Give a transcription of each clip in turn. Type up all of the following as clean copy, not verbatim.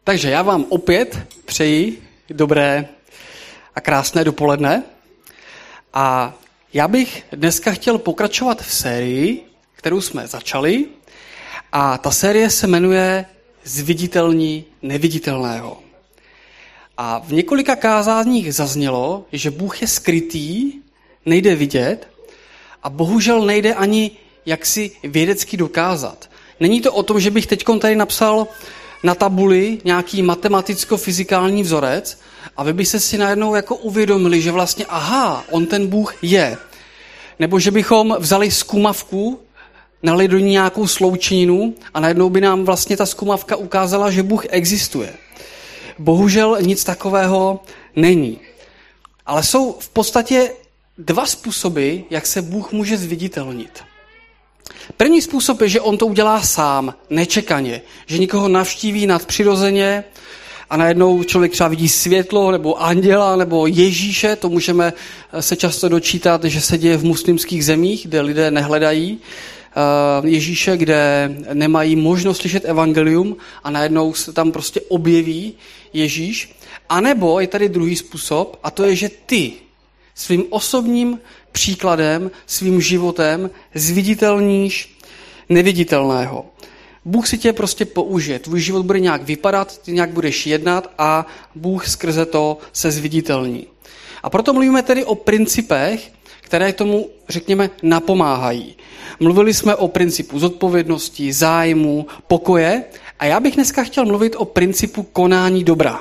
Takže já vám opět přeji dobré a krásné dopoledne. A já bych dneska chtěl pokračovat v sérii, kterou jsme začali. A ta série se jmenuje Zviditelní neviditelného. A v několika kázáních zaznělo, že Bůh je skrytý, nejde vidět a bohužel nejde ani jaksi vědecky dokázat. Není to o tom, že bych teď tady napsal na tabuli nějaký matematicko-fyzikální vzorec a vy byste si najednou jako uvědomili, že vlastně aha, on ten Bůh je. Nebo že bychom vzali zkumavku, nalili do ní nějakou sloučeninu a najednou by nám vlastně ta zkumavka ukázala, že Bůh existuje. Bohužel nic takového není. Ale jsou v podstatě dva způsoby, jak se Bůh může zviditelnit. První způsob je, že on to udělá sám, nečekaně. Že někoho navštíví nadpřirozeně a najednou člověk třeba vidí světlo, nebo anděla, nebo Ježíše. To můžeme se často dočítat, že se děje v muslimských zemích, kde lidé nehledají Ježíše, kde nemají možnost slyšet evangelium a najednou se tam prostě objeví Ježíš. A nebo je tady druhý způsob a to je, že ty svým osobním příkladem, svým životem zviditelníš neviditelného. Bůh si tě prostě použije. Tvůj život bude nějak vypadat, ty nějak budeš jednat a Bůh skrze to se zviditelní. A proto mluvíme tedy o principech, které tomu, řekněme, napomáhají. Mluvili jsme o principu zodpovědnosti, zájmu, pokoje a já bych dneska chtěl mluvit o principu konání dobra.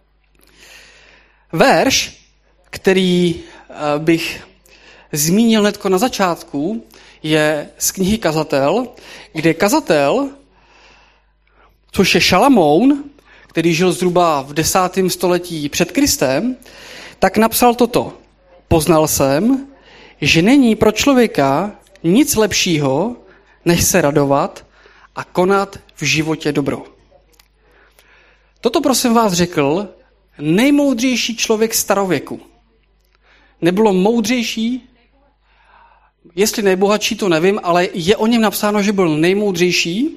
Verš, který bych zmínil hnedko na začátku, je z knihy Kazatel, kde kazatel, což je Šalamoun, který žil zhruba v 10. století před Kristem, tak napsal toto. Poznal jsem, že není pro člověka nic lepšího, než se radovat a konat v životě dobro. Toto prosím vás řekl nejmoudřejší člověk starověku. Nebylo moudřejší, jestli nejbohatší, to nevím, ale je o něm napsáno, že byl nejmoudřejší.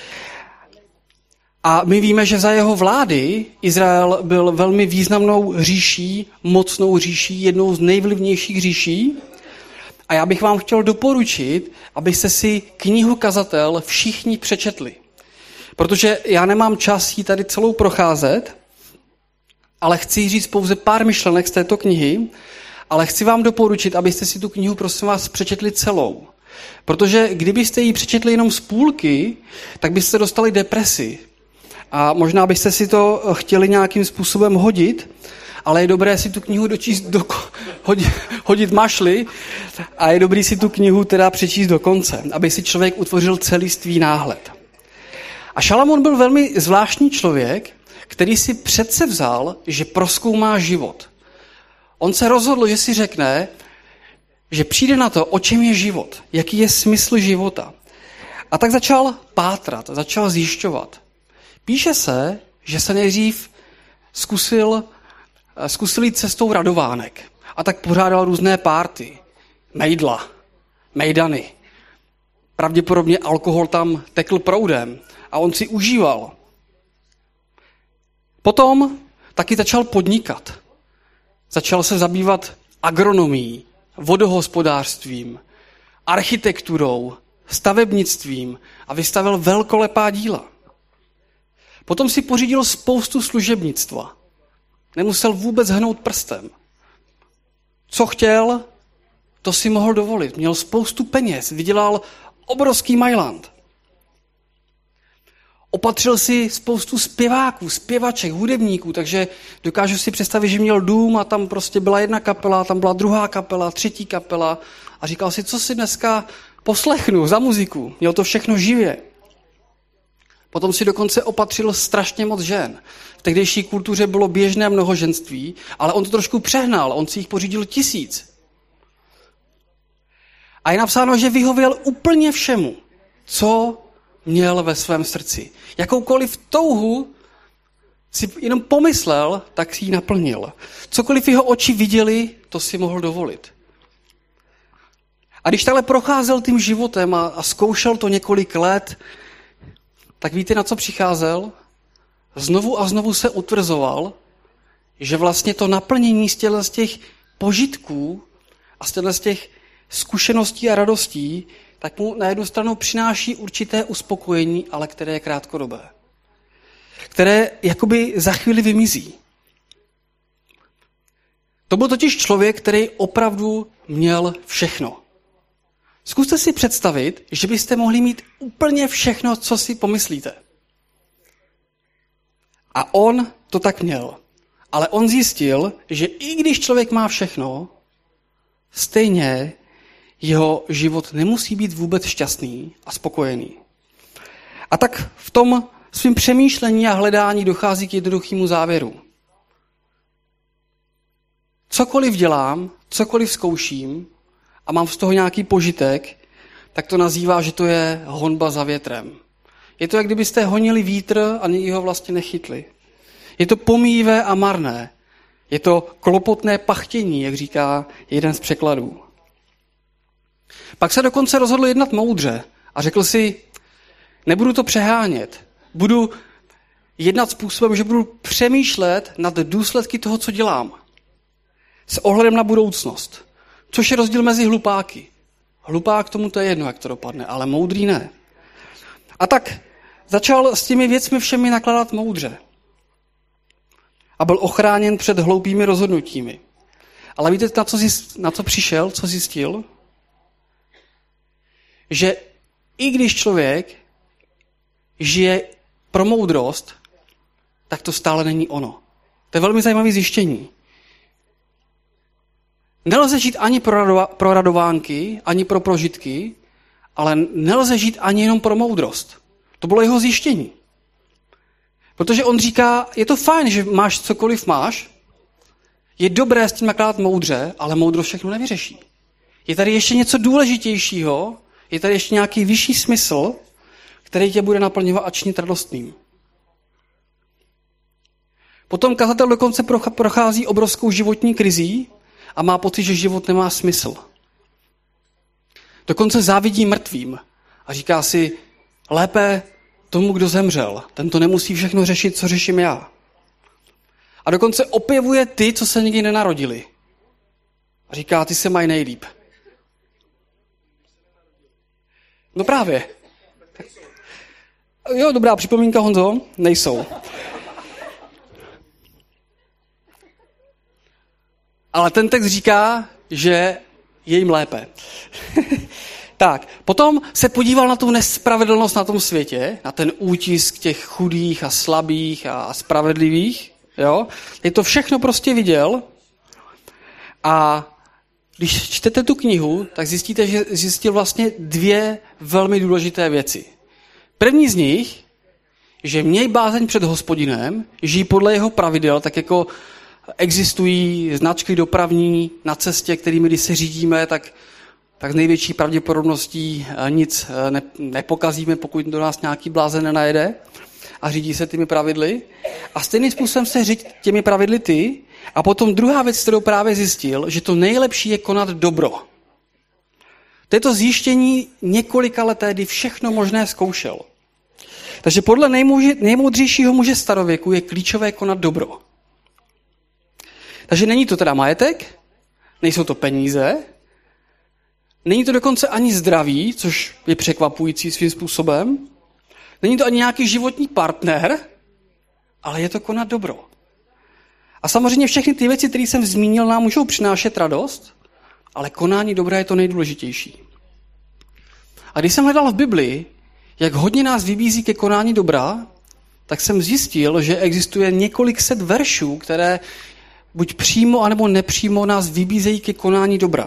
A my víme, že za jeho vlády Izrael byl velmi významnou říší, mocnou říší, jednou z nejvlivnějších říší. A já bych vám chtěl doporučit, abyste si knihu Kazatel všichni přečetli. Protože já nemám čas jí tady celou procházet, ale chci říct pouze pár myšlenek z této knihy, ale chci vám doporučit, abyste si tu knihu, prosím vás, přečetli celou. Protože kdybyste ji přečetli jenom z půlky, tak byste dostali depresi. A možná byste si to chtěli nějakým způsobem hodit, ale je dobré si tu knihu dočíst, hodit mašli a je dobré si tu knihu teda přečíst do konce, aby si člověk utvořil celistvý náhled. A Šalamoun byl velmi zvláštní člověk, který si předsevzal, že prozkoumá život. On se rozhodl, že si řekne, že přijde na to, o čem je život, jaký je smysl života. A tak začal pátrat, začal zjišťovat. Píše se, že se nejdřív zkusil jít cestou radovánek. A tak pořádal různé párty, mejdla, mejdany. Pravděpodobně alkohol tam tekl proudem a on si užíval. Potom taky začal podnikat. Začal se zabývat agronomií, vodohospodářstvím, architekturou, stavebnictvím a vystavil velkolepá díla. Potom si pořídil spoustu služebnictva. Nemusel vůbec hnout prstem. Co chtěl, to si mohl dovolit. Měl spoustu peněz, vydělal obrovský majland. Opatřil si spoustu zpěváků, zpěvaček, hudebníků, takže dokážu si představit, že měl dům a tam prostě byla jedna kapela, tam byla druhá kapela, třetí kapela a říkal si, co si dneska poslechnu za muziku. Měl to všechno živě. Potom si dokonce opatřil strašně moc žen. V tehdejší kultuře bylo běžné mnohoženství, ale on to trošku přehnal, on si jich pořídil 1000. A je napsáno, že vyhověl úplně všemu, co měl ve svém srdci. Jakoukoliv touhu si jenom pomyslel, tak si ji naplnil. Cokoliv jeho oči viděli, to si mohl dovolit. A když takhle procházel tím životem a zkoušel to několik let, tak víte, na co přicházel? znovu a znovu se utvrzoval, že vlastně to naplnění z těch požitků a z těch zkušeností a radostí, tak mu na jednu stranu přináší určité uspokojení, ale které je krátkodobé. Které jakoby za chvíli vymizí. To byl totiž člověk, který opravdu měl všechno. Zkuste si představit, že byste mohli mít úplně všechno, co si pomyslíte. A on to tak měl. Ale on zjistil, že i když člověk má všechno, stejně jeho život nemusí být vůbec šťastný a spokojený. A tak v tom svým přemýšlení a hledání dochází k jednoduchému závěru. Cokoliv dělám, cokoliv zkouším a mám z toho nějaký požitek, tak to nazývá, že to je honba za větrem. Je to, jak kdybyste honili vítr a nikdy ho vlastně nechytli. Je to pomíjivé a marné. Je to klopotné pachtění, jak říká jeden z překladů. Pak se dokonce rozhodl jednat moudře a řekl si, nebudu to přehánět. Budu jednat způsobem, že budu přemýšlet nad důsledky toho, co dělám. S ohledem na budoucnost. Což je rozdíl mezi hlupáky. Hlupák tomu to je jedno, jak to dopadne, ale moudrý ne. A tak začal s těmi věcmi všemi nakládat moudře. A byl ochráněn před hloupými rozhodnutími. Ale víte, na co přišel, co zjistil? Že i když člověk žije pro moudrost, tak to stále není ono. To je velmi zajímavé zjištění. Nelze žít ani pro radovánky, ani pro prožitky, ale nelze žít ani jenom pro moudrost. To bylo jeho zjištění. Protože on říká, je to fajn, že máš cokoliv máš, je dobré s tím nakládat moudře, ale moudrost všechno nevyřeší. Je tady ještě něco důležitějšího, je tady ještě nějaký vyšší smysl, který tě bude naplňovat a činit radostným. Potom kazatel dokonce prochází obrovskou životní krizí a má pocit, že život nemá smysl. Dokonce závidí mrtvým a říká si, lépe tomu, kdo zemřel. Ten to nemusí všechno řešit, co řeším já. A dokonce opěvuje ty, co se nikdy nenarodili. A říká, ty se mají nejlíp. No právě. Jo, dobrá připomínka, Honzo, nejsou. Ale ten text říká, že je jim lépe. Tak, potom se podíval na tu nespravedlnost na tom světě, na ten útisk těch chudých a slabých a spravedlivých. Jo? Je to všechno prostě viděl a když čtete tu knihu, tak zjistíte, že zjistil vlastně dvě velmi důležité věci. První z nich, že měj bázeň před Hospodinem, žijí podle jeho pravidel, tak jako existují značky dopravní na cestě, kterými když se řídíme, tak s největší pravděpodobností nic nepokazíme, pokud do nás nějaký blázen nenajede a řídí se těmi pravidly. A stejným způsobem se řídí těmi pravidly ty. A potom druhá věc, kterou právě zjistil, že to nejlepší je konat dobro. To je to zjištění několika leté, kdy všechno možné zkoušel. Takže podle nejmoudřejšího muže starověku je klíčové konat dobro. Takže není to teda majetek, nejsou to peníze, není to dokonce ani zdraví, což je překvapující svým způsobem, není to ani nějaký životní partner, ale je to konat dobro. A samozřejmě všechny ty věci, které jsem zmínil, nám můžou přinášet radost, ale konání dobra je to nejdůležitější. A když jsem hledal v Biblii, jak hodně nás vybízí ke konání dobra, tak jsem zjistil, že existuje několik set veršů, které buď přímo, anebo nepřímo nás vybízejí ke konání dobra.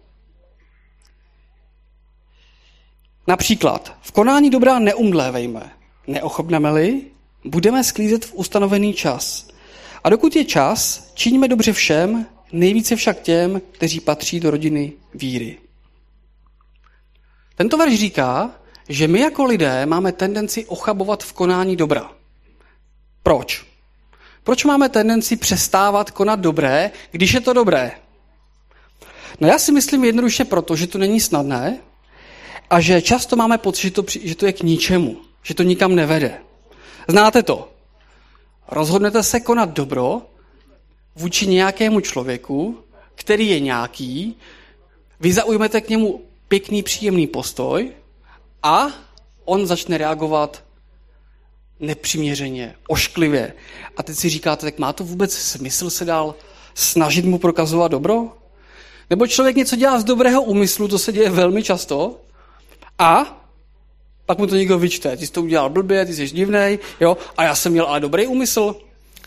Například, v konání dobra neumdlévejme. Neochopneme-li, budeme sklízet v ustanovený čas. A dokud je čas, čiňme dobře všem, nejvíce však těm, kteří patří do rodiny víry. Tento verš říká, že my jako lidé máme tendenci ochabovat v konání dobra. Proč? Proč máme tendenci přestávat konat dobré, když je to dobré? No já si myslím jednoduše proto, že to není snadné a že často máme pocit, že to je k ničemu, že to nikam nevede. Znáte to? rozhodnete se konat dobro vůči nějakému člověku, který je nějaký, vy zaujmete k němu pěkný, příjemný postoj a on začne reagovat nepřiměřeně, ošklivě. A teď si říkáte, tak má to vůbec smysl se dál snažit mu prokazovat dobro? Nebo člověk něco dělá z dobrého úmyslu, to se děje velmi často, a pak mu to někdo vyčte. Ty jsi to udělal blbě, ty jsi divnej, jo, a já jsem měl ale dobrý úmysl.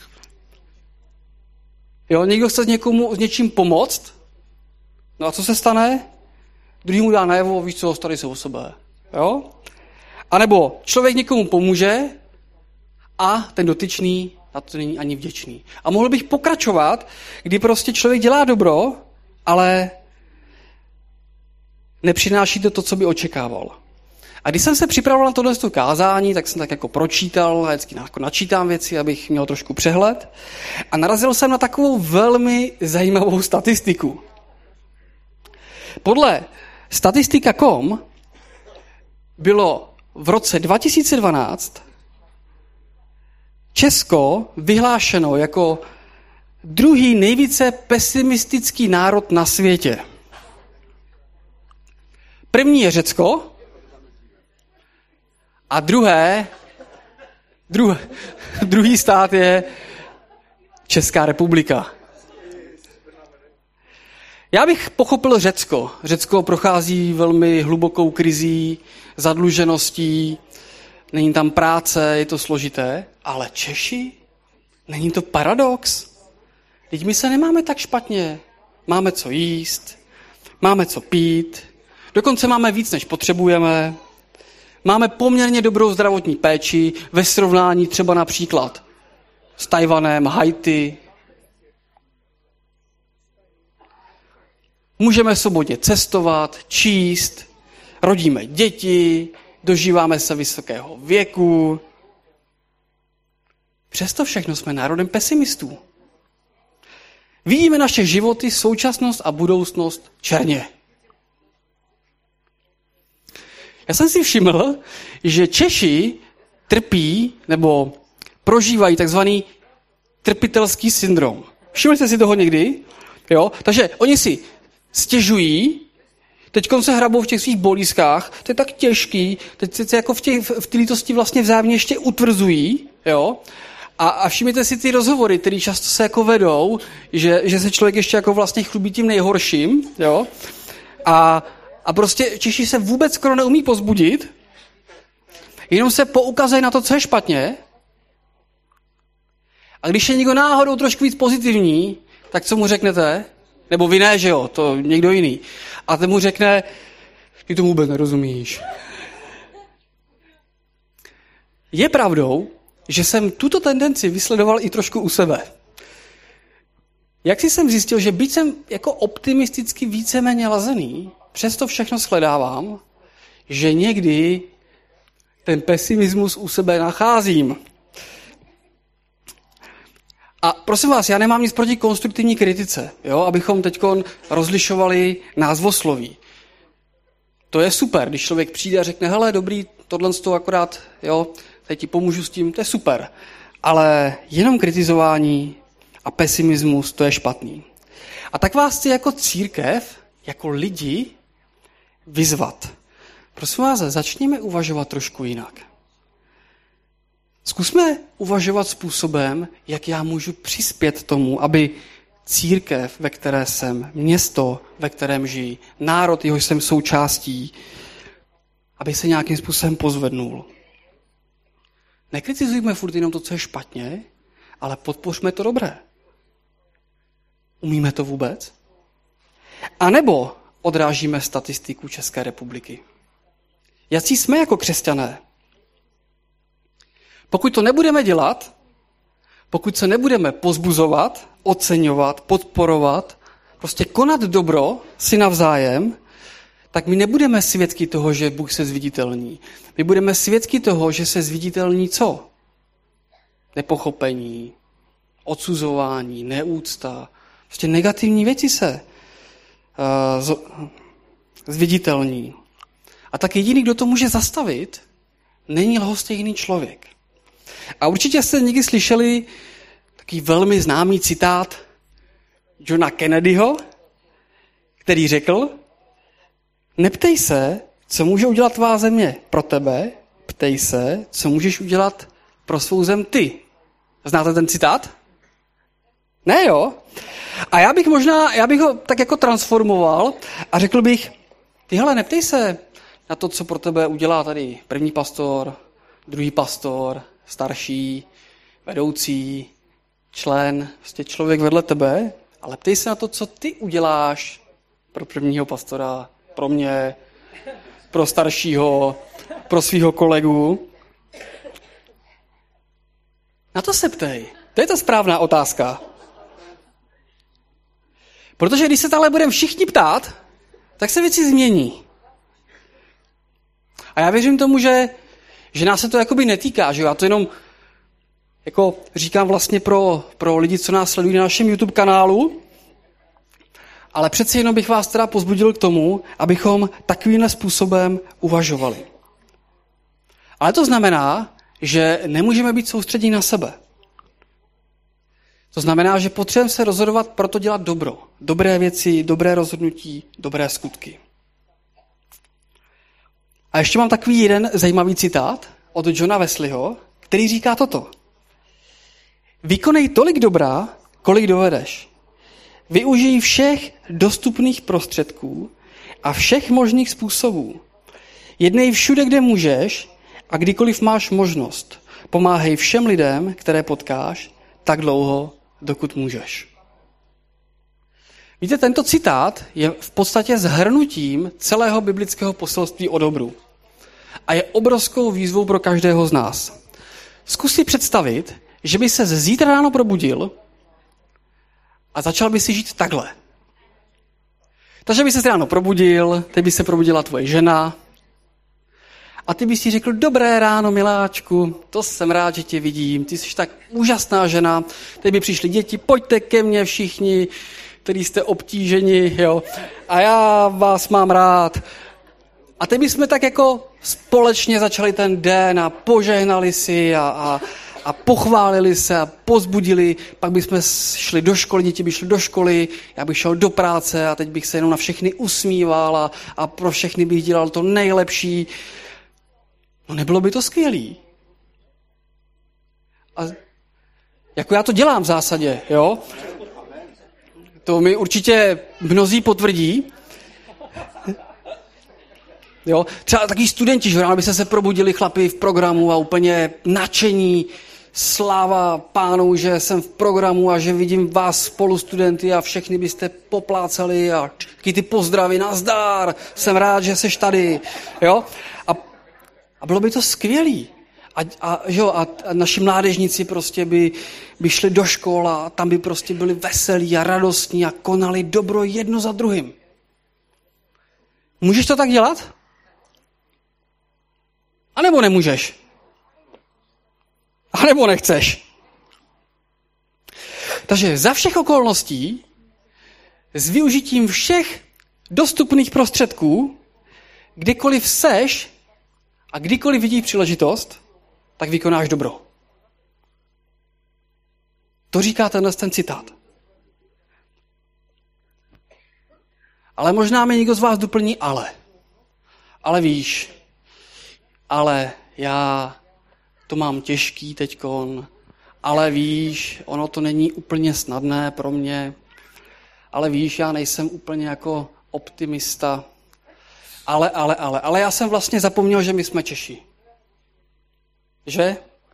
Jo, někdo chce někomu s něčím pomoct, no a co se stane? Druhý mu dá najevo, víš co, starej se o sebe. Jo? A nebo člověk někomu pomůže a ten dotyčný na to není ani vděčný. A mohl bych pokračovat, kdy prostě člověk dělá dobro, ale nepřináší to, co by očekával. A když jsem se připravoval na tohle kázání, tak jsem tak jako pročítal, a vždycky jako načítám věci, abych měl trošku přehled. A narazil jsem na takovou velmi zajímavou statistiku. Podle statistika.com bylo v roce 2012 Česko vyhlášeno jako druhý nejvíce pesimistický národ na světě. První je Řecko a druhý stát je Česká republika. Já bych pochopil Řecko. Řecko prochází velmi hlubokou krizí, zadlužeností, není tam práce, je to složité, ale Češi? Není to paradox? Teď my se nemáme tak špatně. Máme co jíst, máme co pít, dokonce máme víc, než potřebujeme, máme poměrně dobrou zdravotní péči ve srovnání třeba například s Tajvanem, Haiti. Můžeme svobodně cestovat, číst, rodíme děti, dožíváme se vysokého věku. Přesto všechno jsme národem pesimistů. Vidíme naše životy, současnost a budoucnost černě. Já jsem si všiml, že Češi trpí nebo prožívají takzvaný trpitelský syndrom. Všimli jste si toho někdy? Jo? Takže oni si stěžují, teď se hrabou v těch svých bolízkách, to je tak těžký, teď se jako v té lítosti vlastně vzájemně ještě utvrzují, jo? A všimněte si ty rozhovory, které často se jako vedou, že se člověk ještě jako vlastně chlubí tím nejhorším, jo? A prostě Češi se vůbec skoro neumí pozbudit, jenom se poukazují na to, co je špatně. A když je někdo náhodou trošku víc pozitivní, tak co mu řeknete? Nebo vy ne, že jo, to někdo jiný. A ten mu řekne, ty tomu vůbec nerozumíš. Je pravdou, že jsem tuto tendenci vysledoval i trošku u sebe. Jak si jsem zjistil, že byť jsem jako optimisticky víceméně lazený, přesto všechno shledávám, že někdy ten pesimismus u sebe nacházím. A prosím vás, já nemám nic proti konstruktivní kritice, jo, abychom teď rozlišovali názvosloví. To je super, když člověk přijde a řekne, hele, dobrý, tohle z toho akorát, jo, teď ti pomůžu s tím, to je super. Ale jenom kritizování a pesimismus, to je špatný. A tak vás chci jako církev, jako lidi vyzvat. Prosím vás, začněme uvažovat trošku jinak. Zkusme uvažovat způsobem, jak já můžu přispět tomu, aby církev, ve které jsem, město, ve kterém žijí, národ, jehož jsem součástí, aby se nějakým způsobem pozvednul. Nekritizujme furt jenom to, co je špatně, ale podpořme to dobré. Umíme to vůbec? A nebo odrážíme statistiku České republiky? Jací jsme jako křesťané? Pokud to nebudeme dělat, pokud se nebudeme pozbuzovat, oceňovat, podporovat, prostě konat dobro si navzájem, tak my nebudeme svědky toho, že Bůh se zviditelní. My budeme svědky toho, že se zviditelní co? Nepochopení, odsuzování, neúcta. Prostě negativní věci se zviditelní. A tak jediný, kdo to může zastavit, není lhostejný člověk. A určitě jste někdy slyšeli takový velmi známý citát Johna Kennedyho, který řekl: neptej se, co může udělat tvá země pro tebe, ptej se, co můžeš udělat pro svou zem ty. Znáte ten citát? Ne, jo? A já bych ho tak jako transformoval a řekl bych: ty hele, neptej se na to, co pro tebe udělá tady první pastor, druhý pastor, starší, vedoucí, člen, prostě člověk vedle tebe, ale ptej se na to, co ty uděláš pro prvního pastora, pro mě, pro staršího, pro svého kolegu. Na to se ptej. To je ta správná otázka. Protože když se tahle budeme všichni ptát, tak se věci změní. A já věřím tomu, že nás se to jakoby netýká, že jo? Já to jenom jako říkám vlastně pro lidi, co nás sledují na našem YouTube kanálu, ale přeci jenom bych vás teda pozbudil k tomu, abychom takovýmhle způsobem uvažovali. Ale to znamená, že nemůžeme být soustředěni na sebe. To znamená, že potřebujeme se rozhodovat proto dělat dobro. Dobré věci, dobré rozhodnutí, dobré skutky. A ještě mám takový jeden zajímavý citát od Johna Wesleyho, který říká toto. Vykonej tolik dobra, kolik dovedeš. Využij všech dostupných prostředků a všech možných způsobů. Jednej všude, kde můžeš a kdykoliv máš možnost. Pomáhej všem lidem, které potkáš, tak dlouho, dokud můžeš. Víte, tento citát je v podstatě shrnutím celého biblického poselství o dobru. A je obrovskou výzvou pro každého z nás. Zkus si představit, že by se zítra ráno probudil a začal by si žít takhle. Takže by se ráno probudil, teď by se probudila tvoje žena a ty bys si řekl: dobré ráno, miláčku, to jsem rád, že tě vidím, ty jsi tak úžasná žena, teď by přišli děti, pojďte ke mně všichni, který jste obtíženi, jo, a já vás mám rád. A teď bychom tak jako společně začali ten den a požehnali si a pochválili se a pozbudili, pak bychom šli do školy, děti by šly do školy, já bych šel do práce a teď bych se jenom na všechny usmíval a pro všechny bych dělal to nejlepší. No nebylo by to skvělý. A jako já to dělám v zásadě, jo? To mi určitě mnozí potvrdí. Jo? Třeba takový studenti, že ráno by se probudili chlapi v programu a úplně nadšení, sláva Pánu, že jsem v programu a že vidím vás spolustudenty a všechny byste poplácali a taky ty pozdravy, nazdar, jsem rád, že seš tady. Jo? A bylo by to skvělý. A naši mládežníci prostě by šli do škol a tam by prostě byli veselí a radostní a konali dobro jedno za druhým. Můžeš to tak dělat? A nebo nemůžeš? A nebo nechceš? Takže za všech okolností, s využitím všech dostupných prostředků, kdykoliv seš a kdykoliv vidíš příležitost, tak vykonáš dobro. To říká ten citát. Ale možná mi někdo z vás doplní ale. Ale víš, ale já to mám těžký teďkon, ale víš, ono to není úplně snadné pro mě, ale víš, já nejsem úplně jako optimista, ale já jsem vlastně zapomněl, že my jsme Češi. Že?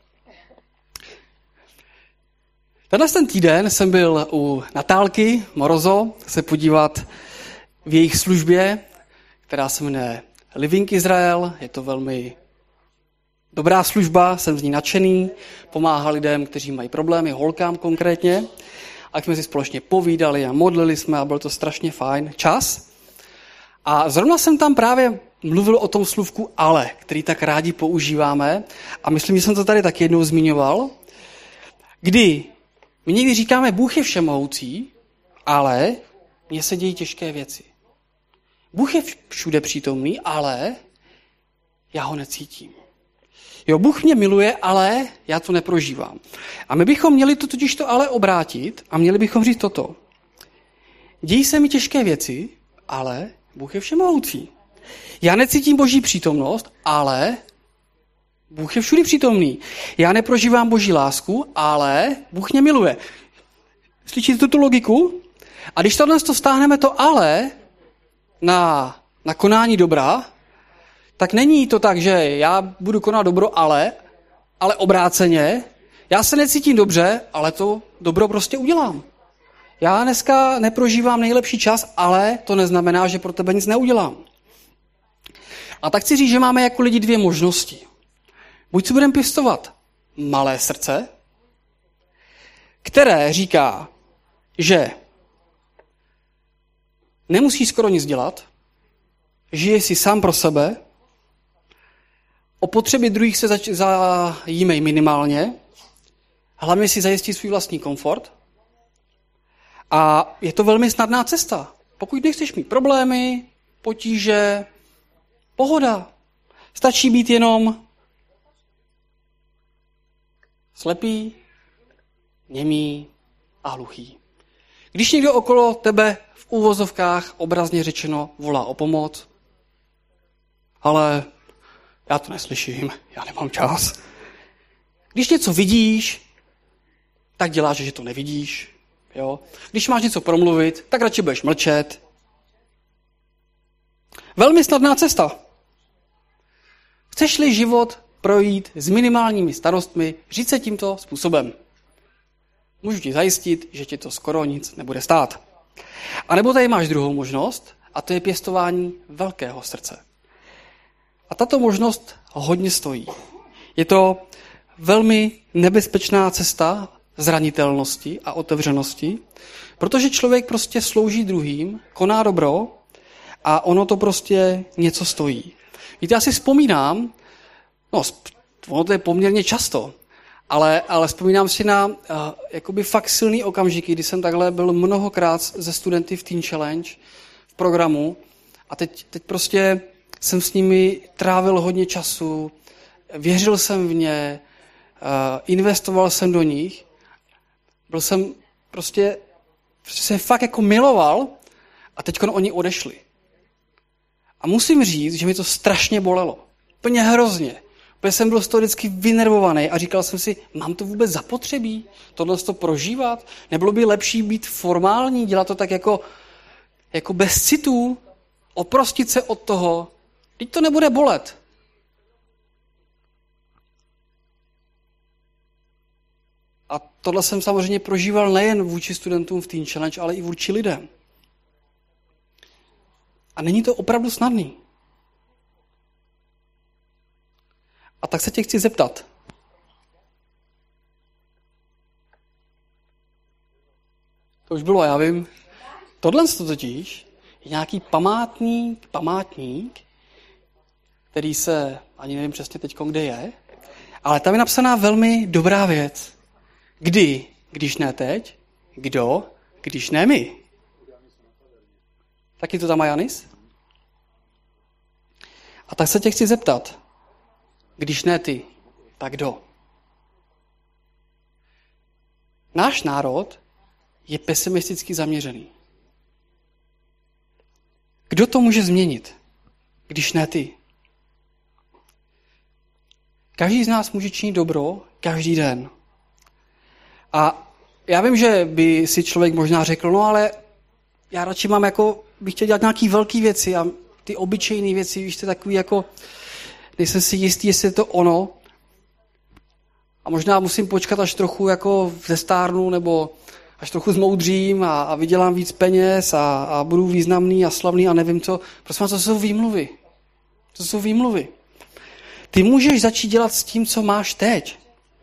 Ten týden jsem byl u Natálky Morozo se podívat v jejich službě, která se jmenuje Living Israel. Je to velmi dobrá služba, jsem z ní nadšený, pomáhá lidem, kteří mají problémy, holkám konkrétně. A jsme si společně povídali a modlili jsme a byl to strašně fajn čas. A zrovna jsem tam právě mluvil o tom slůvku ale, který tak rádi používáme. A myslím, že jsem to tady tak jednou zmiňoval. Kdy my někdy říkáme, Bůh je všemohoucí, ale mně se dějí těžké věci. Bůh je všude přítomný, ale já ho necítím. Jo, Bůh mě miluje, ale já to neprožívám. A my bychom měli to totiž to ale obrátit a měli bychom říct toto. Dějí se mi těžké věci, ale Bůh je všemohoucí. Já necítím Boží přítomnost, ale Bůh je všudy přítomný. Já neprožívám Boží lásku, ale Bůh mě miluje. Slyšíte tu logiku? A když tohle vztáhneme to ale na konání dobra, tak není to tak, že já budu konat dobro, ale obráceně. Já se necítím dobře, ale to dobro prostě udělám. Já dneska neprožívám nejlepší čas, ale to neznamená, že pro tebe nic neudělám. A tak chci říct, že máme jako lidi dvě možnosti. Buď si budeme pěstovat malé srdce, které říká, že nemusíš skoro nic dělat, žije si sám pro sebe, o potřeby druhých se zajímej minimálně, hlavně si zajistí svůj vlastní komfort. A je to velmi snadná cesta. Pokud nechceš mít problémy, potíže, pohoda. Stačí být jenom slepý, němý a hluchý. Když někdo okolo tebe v úvozovkách obrazně řečeno volá o pomoc, ale já to neslyším, já nemám čas. Když něco vidíš, tak děláš, že to nevidíš. Jo? Když máš něco promluvit, tak radši budeš mlčet. Velmi snadná cesta. Chceš-li život projít s minimálními starostmi, říct se tímto způsobem. Můžu ti zajistit, že ti to skoro nic nebude stát. A nebo tady máš druhou možnost, a to je pěstování velkého srdce. A tato možnost hodně stojí. Je to velmi nebezpečná cesta zranitelnosti a otevřenosti, protože člověk prostě slouží druhým, koná dobro a ono to prostě něco stojí. Víte, já si vzpomínám, ono to je poměrně často, ale vzpomínám si na jakoby fakt silný okamžiky, kdy jsem takhle byl mnohokrát ze studenty v Teen Challenge v programu a teď prostě jsem s nimi trávil hodně času, věřil jsem v ně, investoval jsem do nich, byl jsem prostě se fakt jako miloval a teď oni odešli. A musím říct, že mi to strašně bolelo. Úplně hrozně. Protože jsem byl z toho vždycky vynervovaný a říkal jsem si, mám to vůbec zapotřebí tohle to prožívat? Nebylo by lepší být formální, dělat to tak jako bez citů, oprostit se od toho, teď to nebude bolet. A tohle jsem samozřejmě prožíval nejen vůči studentům v Teen Challenge, ale i vůči lidem. A není to opravdu snadný. A tak se tě chci zeptat. To už bylo, já vím. Tohle totiž je nějaký památník, který se, ani nevím přesně teď, kde je, ale tam je napsaná velmi dobrá věc. Kdy, když ne teď, kdo, když ne my. Taky to tam má Janis? A tak se tě chci zeptat, když ne ty, tak kdo? Náš národ je pesimisticky zaměřený. Kdo to může změnit, když ne ty? Každý z nás může činit dobro každý den. A já vím, že by si člověk možná řekl, no ale já radši bych chtěl dělat nějaký velký věci a ty obyčejné věci, víš, to takový jako, nejsem si jistý, jestli je to ono. A možná musím počkat až trochu jako zestárnu, nebo až trochu zmoudřím a vydělám víc peněz a budu významný a slavný a nevím co. Prosím vás, to jsou výmluvy. To jsou výmluvy. Ty můžeš začít dělat s tím, co máš teď.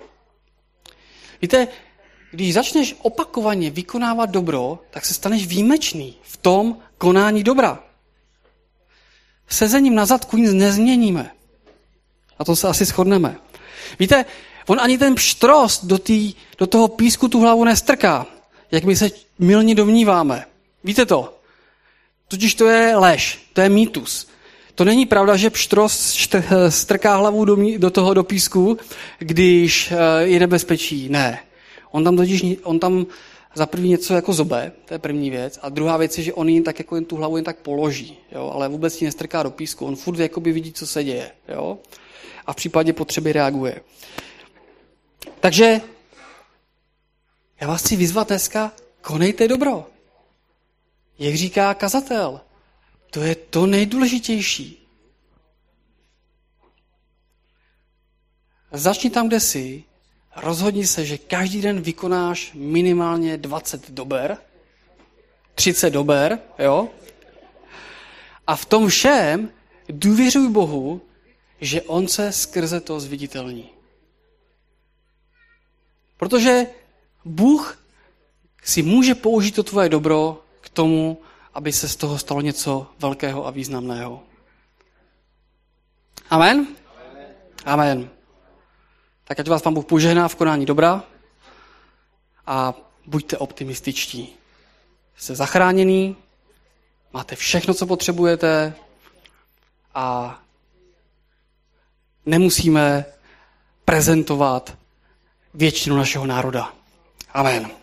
Víte, když začneš opakovaně vykonávat dobro, tak se staneš výjimečný v tom konání dobra. Sezením na zadku nic nezměníme. A to se asi shodneme. Víte, on ani ten pštrost do toho písku tu hlavu nestrká, jak my se mylně domníváme. Víte to? Totiž to je lež, to je mýtus. To není pravda, že pštros strká hlavu do písku, když je nebezpečí. Ne. On tam za první něco jako zobe, to je první věc. A druhá věc je, že on jen tak jako jen tu hlavu jen tak položí, jo? Ale vůbec ji nestrká do písku. On furt jakoby vidí, co se děje. Jo? A v případě potřeby reaguje. Takže já vás chci vyzvat dneska, konejte dobro. Jak říká kazatel, to je to nejdůležitější. Začni tam, kde jsi, rozhodni se, že každý den vykonáš minimálně 20 dober, 30 dober, jo? A v tom všem důvěřuj Bohu, že on se skrze to zviditelní. Protože Bůh si může použít to tvoje dobro k tomu, aby se z toho stalo něco velkého a významného. Amen? Amen. Tak ať vás Pán Bůh požehná v konání dobra a buďte optimističtí. Jste zachráněný, máte všechno, co potřebujete a nemusíme prezentovat většinu našeho národa. Amen.